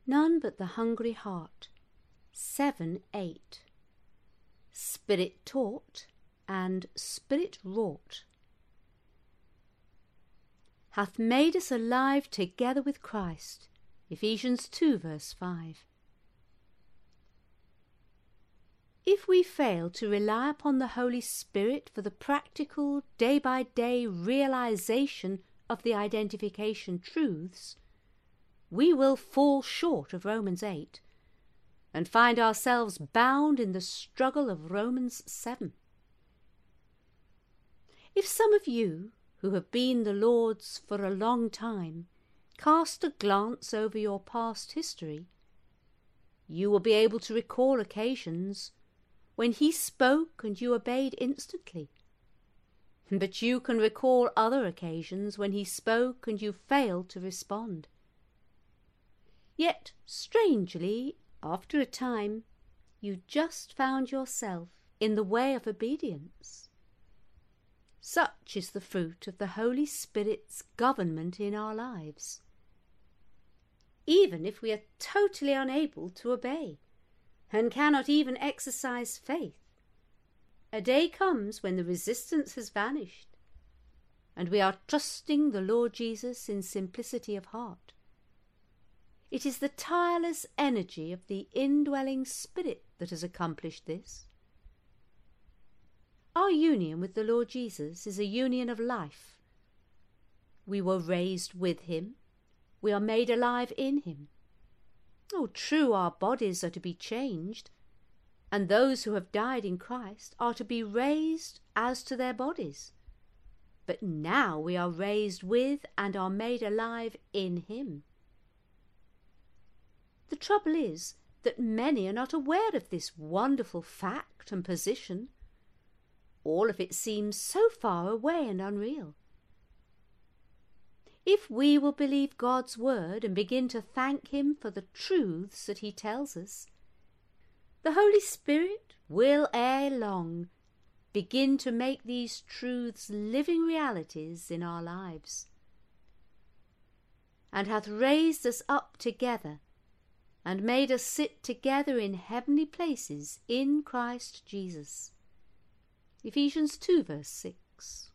None but the hungry heart. 7:8. Spirit taught and Spirit wrought. Hath made us alive together with Christ. Ephesians 2 verse 5. If we fail to rely upon the Holy Spirit for the practical, day-by-day realization of the identification truths, we will fall short of Romans 8 and find ourselves bound in the struggle of Romans 7. If some of you, who have been the Lord's for a long time, cast a glance over your past history, you will be able to recall occasions when he spoke and you obeyed instantly. But you can recall other occasions when he spoke and you failed to respond. Yet, strangely, after a time, you just found yourself in the way of obedience. Such is the fruit of the Holy Spirit's government in our lives. Even if we are totally unable to obey, and cannot even exercise faith, a day comes when the resistance has vanished, and we are trusting the Lord Jesus in simplicity of heart. It is the tireless energy of the indwelling Spirit that has accomplished this. Our union with the Lord Jesus is a union of life. We were raised with him. We are made alive in him. Oh, true, our bodies are to be changed, and those who have died in Christ are to be raised as to their bodies. But now we are raised with and are made alive in him. The trouble is that many are not aware of this wonderful fact and position. All of it seems so far away and unreal. If we will believe God's word and begin to thank him for the truths that he tells us, the Holy Spirit will ere long begin to make these truths living realities in our lives, and hath raised us up together and made us sit together in heavenly places in Christ Jesus. Ephesians 2 verse 6.